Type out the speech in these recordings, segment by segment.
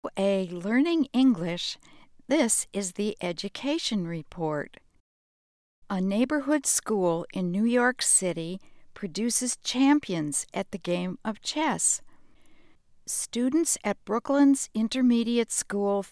Learning English, this is the Education Report. A neighborhood school in New York City produces champions at the game of chess. Students at Brooklyn's Intermediate School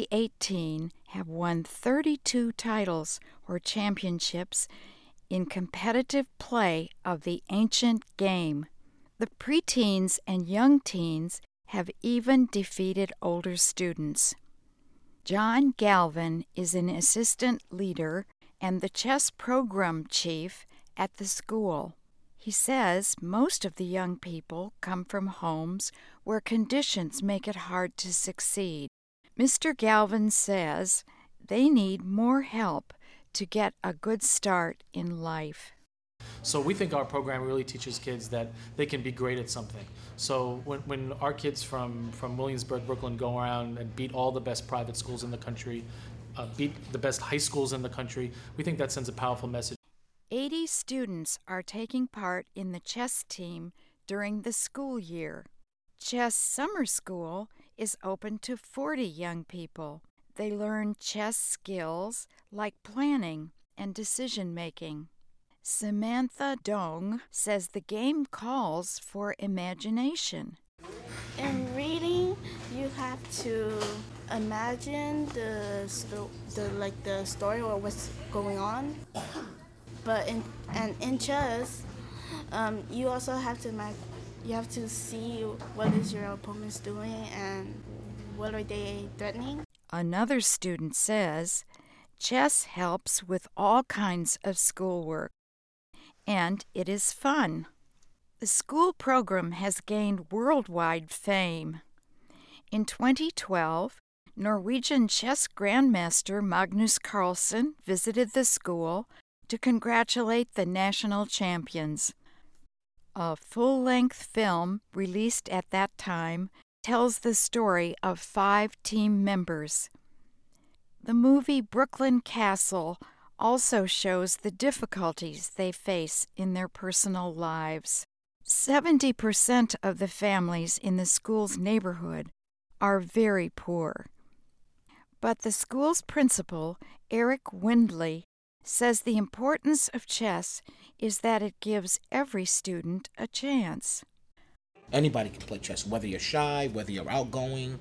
318 have won 32 titles or championships in competitive play of the ancient game. The preteens and young teens have even defeated older students. John Galvin is an assistant leader and the chess program chief at the school. He says most of the young people come from homes where conditions make it hard to succeed. Mr. Galvin says they need more help to get a good start in life. So we think our program really teaches kids that they can be great at something. So when our kids from Williamsburg, Brooklyn go around and beat all the best private schools in the country, beat the best high schools in the country, we think that sends a powerful message. 80 students are taking part in the chess team during the school year. Chess Summer School is open to 40 young people. They learn chess skills like planning and decision-making. Samantha Dong says the game calls for imagination. In reading, you have to imagine the story or what's going on. But in chess, you also have to see what is your opponent's doing and what are they threatening. Another student says chess helps with all kinds of schoolwork, and it is fun. The school program has gained worldwide fame. In 2012, Norwegian chess grandmaster Magnus Carlsen visited the school to congratulate the national champions. A full-length film released at that time tells the story of 5 team members. The movie Brooklyn Castle also shows the difficulties they face in their personal lives. 70% of the families in the school's neighborhood are very poor. But the school's principal, Eric Windley, says the importance of chess is that it gives every student a chance. Anybody can play chess, whether you're shy, whether you're outgoing,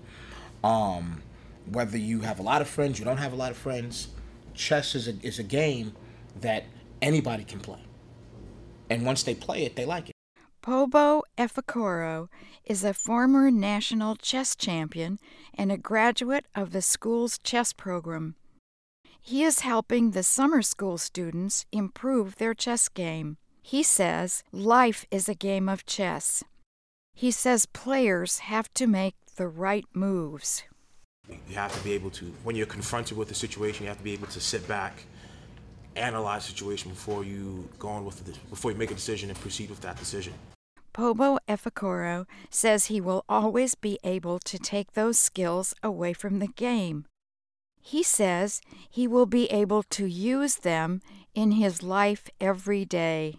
whether you have a lot of friends, you don't have a lot of friends. Chess is a game that anybody can play. And once they play it, they like it. Pobo Efekoro is a former national chess champion and a graduate of the school's chess program. He is helping the summer school students improve their chess game. He says life is a game of chess. He says players have to make the right moves. You have to be able to, when you're confronted with a situation, you have to be able to sit back, analyze the situation before you make a decision and proceed with that decision. Pobo Efekoro says he will always be able to take those skills away from the game. He says he will be able to use them in his life every day.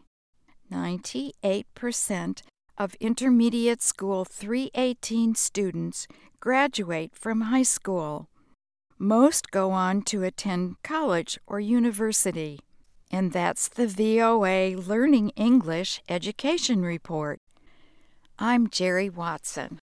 98% of Intermediate School 318 students graduate from high school. Most go on to attend college or university. And that's the VOA Learning English Education Report. I'm Jerry Watson.